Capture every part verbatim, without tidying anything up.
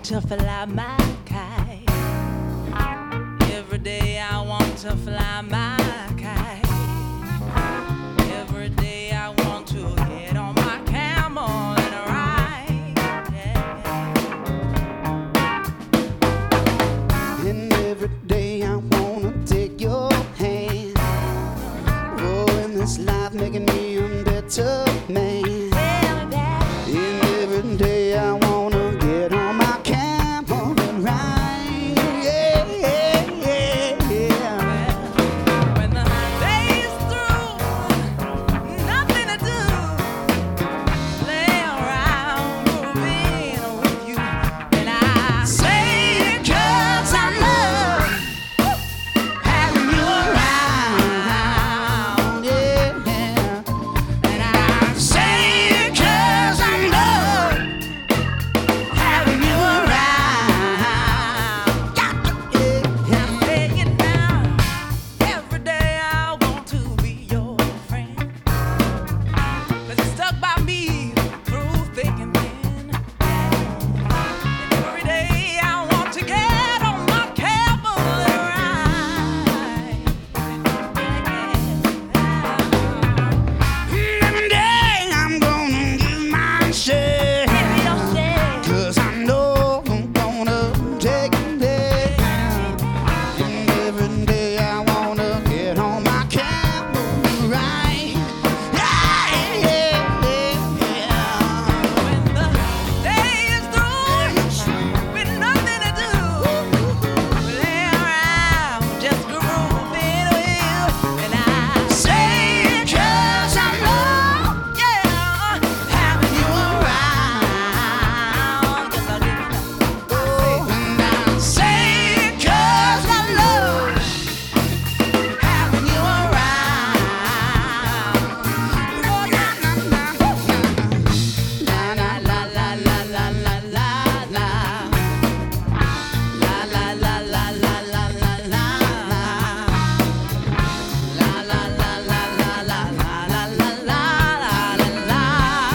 want to fly my kite. Every day I want to fly my kite. Every day I want to get on my camel and ride. Yeah. And every day I wanna take your hand. Oh, in this life making me a better man. And every day I wanna get on my camel and ride. Yeah, yeah, yeah, yeah. When the day is through, nothing to do. Lay around moving with you. And I say it 'cause I love having you around. Yeah, And I say it 'cause I love having you around. Got to yeah. I'm saying it now. Every day I want to be your friend. 'Cause you stuck by me through thick and thin. And every day I want to get on my camel and ride. Every day I'm gonna give my share. Cause I know I'm gonna take it there. And every day I wanna get on my camel and ride. Yeah, yeah, yeah, yeah. When the day is through, with nothing to do, lay around, just grooving with you. And I say it 'cause I love, yeah, having you around. Yes, I do. Oh, and I Say it 'cause I love having you around. Oh, yeah, na na la la la la la la la. La la la la la la la la. La la la la la la la la la la la la.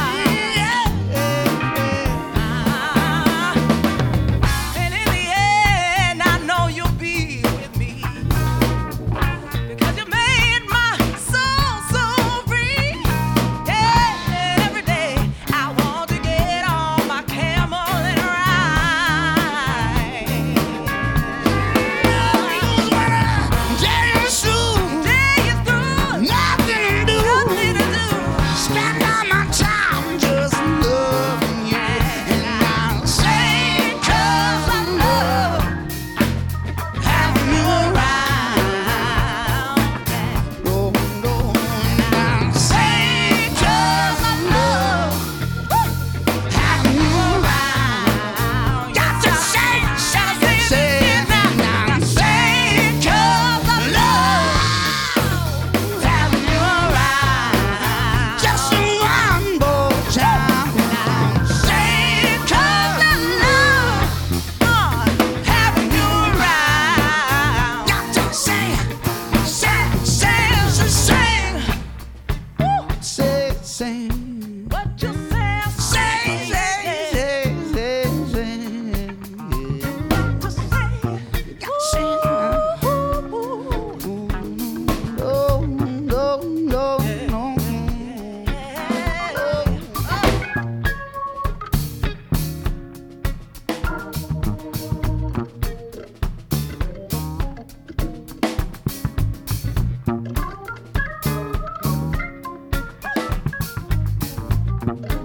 And in the end, I know you'll be with me. Because you made my soul so free. Yeah, every day I want to get on my camel and ride. Day is through, Day is through, nothing to do. nothing to do. Spend all my time just loving you. And I'll say it 'cause I love Having you around. oh, no, and I'll say it 'cause I love Having you around. got to say it, say it, say it. And I'll say it 'cause I love Having you around. just one more time. And I'll Say it 'cause I love, uh, having you around. got to say it, say it, say it, say it, say it, say it. What you say, Say, say, say, say, say, say, what you say. got to say it now. No, no, no, no. Oh.